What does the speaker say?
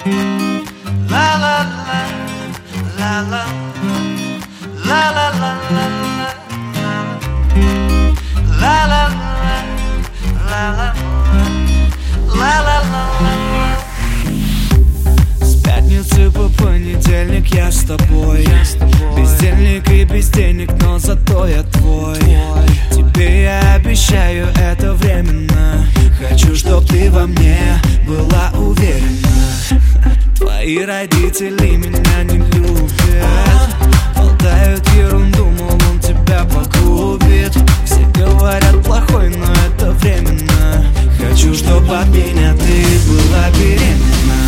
La la la, la la, la la la la la, la la la, la la la. С пятницы по понедельник я с тобой. Бездельник и без денег, но зато я твой. Тебе я обещаю, это временно. Хочу, чтоб ты во мне была уверена. Твои родители меня не любят, болтают ерунду, мол, он тебя погубит. Все говорят плохой, но это временно. Хочу, чтоб от меня ты была беременна.